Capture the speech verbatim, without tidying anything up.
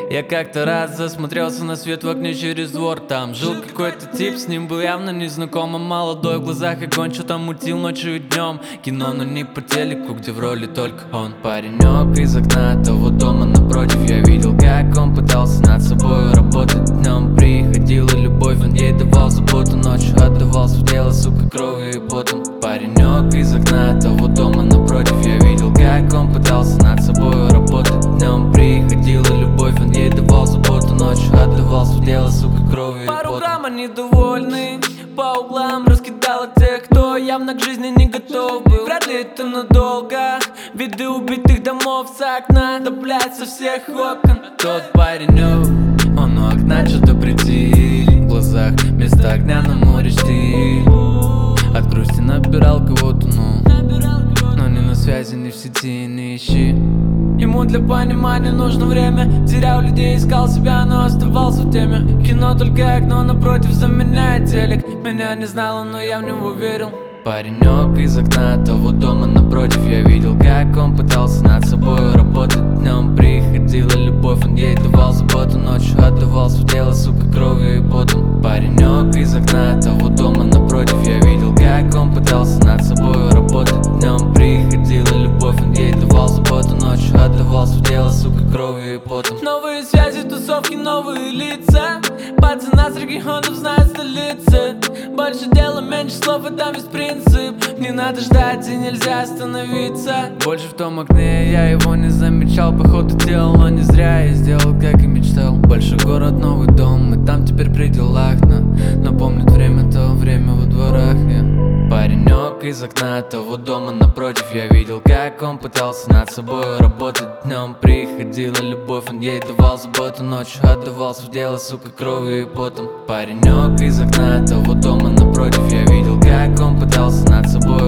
Я как-то раз засмотрелся на свет в окне через двор. Там жил какой-то тип, с ним был явно незнакомый. Молодой, в глазах огонь, что там мутил ночью и днем. Кино, но не по телеку, где в роли только он. Паренек из окна того дома напротив. Я видел, как он пытался над собой работать. Днем приходила любовь, он ей давал заботу. Ночью отдавался в дело, сука, кровью и потом. Паренек из окна того дома напротив. Я видел, как он пытался над собой работать. Днем приходила любовь, он ей давал заботу. Ночью отдавался в дело, сука, кровью и потом. Пару грамм они довольны, по углам раскидала тех, кто явно к жизни не готов был. Вряд ли это надолго, виды убитых домов с окна. Да блять, со всех окон. Тот паренек, он у окна что-то притих. В глазах вместо огня на море штиль. От грусти набирал кого-то, ну но не на связи, не в сети, не ищи. Ему для понимания нужно время. Терял людей, искал себя, но оставался в теме. Кино только окно напротив заменяет телек. Меня не знала, но я в него верил. Паренек из окна того дома напротив. Я видел, как он пытался над собой работать. Днем приходила любовь, он ей давал заботу. Ночью отдавался в дело, сука, кровью и потом. Паренек из окна того дома напротив. Я видел, как он пытался над собой работать. Днем приходила любовь, он ей давал заботу. Ночью отдавался в дело, сука, кровью и потом. Новые связи, тусовки, новые лица. Пацана с регионов знает столицы. Больше дела, меньше слов, и там весь принцип. Не надо ждать и нельзя остановиться. Больше в том окне я его не замечал. Походу делал, но не зря я сделал, как и мечтал. Больше город, новый дом, и там теперь при делах. Но, но помнит время, то время во дворах, yeah. Паренек из окна того дома напротив. Я видел, как он пытался над собой работать. Днем приходила любовь, он ей давал заботу. Ночью отдавался в дело, сука, кровью и потом. Паренек из окна того дома напротив. Я видел, как он пытался над собой